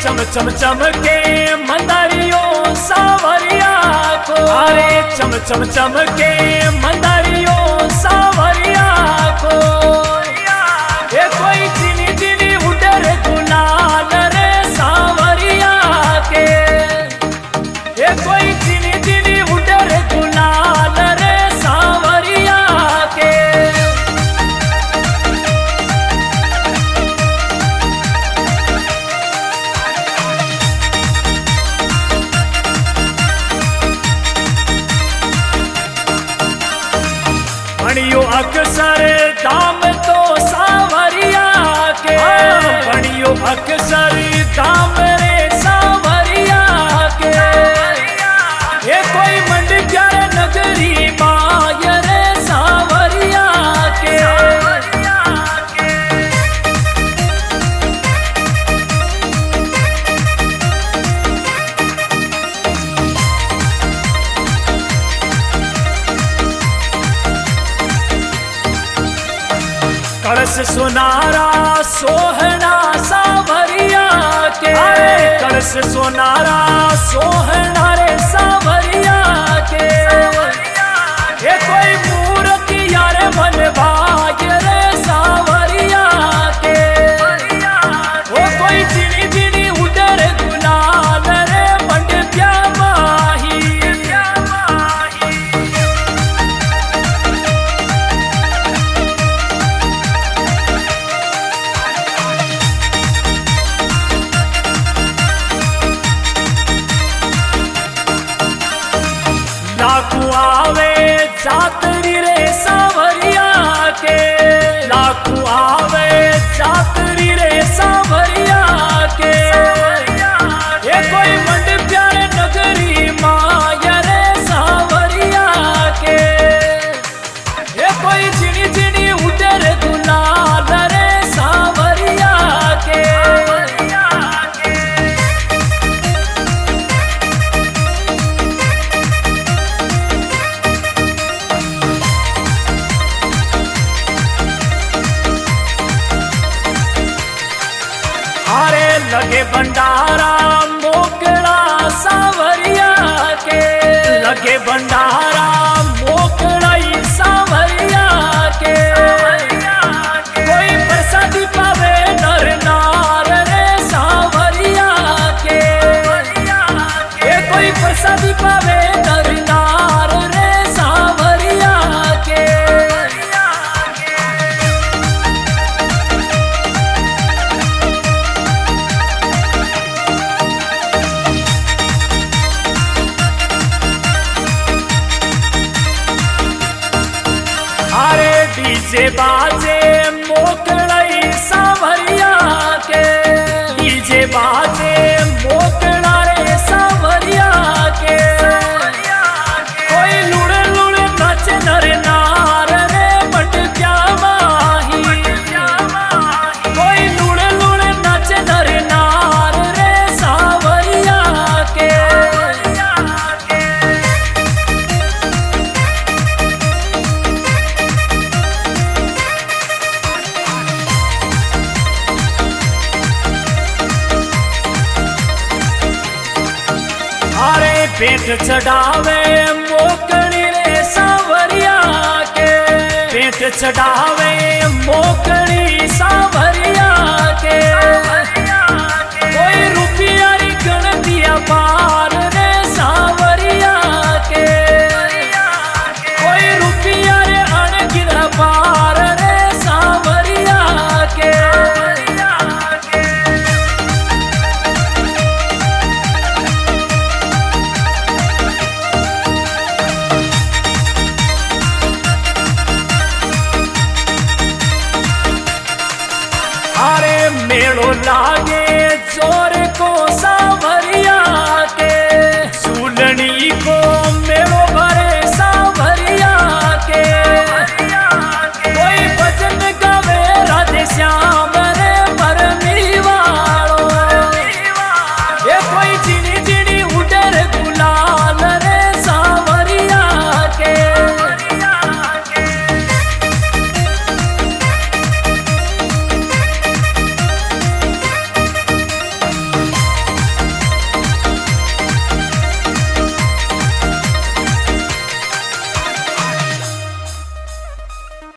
चम चम चमके मंदारियों सावरिया को, अरे चम चम चमके मंदारियों सावरिया को। ये कोई चिनी चिनी उडर गुलाल रे सावरिया के, ये कोई चिनी चिनी उडर गुलाल रे सावरिया के। बणियो अक्सर दाम तो सावरिया के, बणियो अक्सर दाम रे सावरिया के। ये कोई मंडक्यार नगरी माय रे सावरिया के। कलश सुनारा सोहना सावरिया के, कलश सुनारा सोहना रे सावरिया के। ये कोई मूर्ति यार मन भाग रे सावरिया के। वो कोई चिनी चिनी उडर गुलाल रे मंडप्या माही। लाखू आवे जातरी रे सावरिया के, लाखू आवे जातरी रे सावरिया के। ये कोई मंडप्यार नगरी माया रे सावरिया के। ये कोई चिनी चिनी उडर गुलाल रे सावरिया के। अरे लगे भंडारा मोकड़ा सावरिया के, लगे भंडारा मोकड़ा सावरिया के। कोई प्रसादी पावे नर नार रे सावरिया के। ये कोई प्रसादी पावे नर नार रे सावरिया के। अरे डीजे बाजे मोकड़ई सावरिया के, डीजे बाजे मोकड़ा रे सावरिया के। कोई लुड़ लुड़ नाच नर नार रे मंडप्या माही। कोई लुड़ लुड़ नाच नर नार रे सावरिया के। अरे पेट चढ़ावे मोकड़ी रे सावरिया के, पेट चढ़ावे मोकड़ी सावरिया के। कोई रुपया री गणतिया पार रे सावरिया के। कोई रुपया रे अणगिन पार रे सावरिया के। अरे मेड़ो लागे जोर को